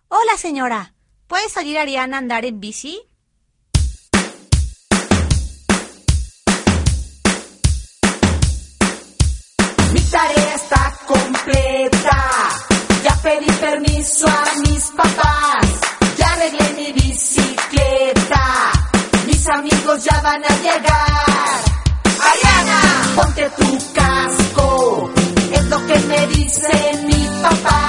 Hola, señora. ¿Puede salir Ariana a andar en bici? Mi tarea está completa. Ya pedí permiso a mis papás. Ya arreglé mi bicicleta. Mis amigos ya van a llegar. Ariana, ponte tu casco. Es lo que me dice mi papá.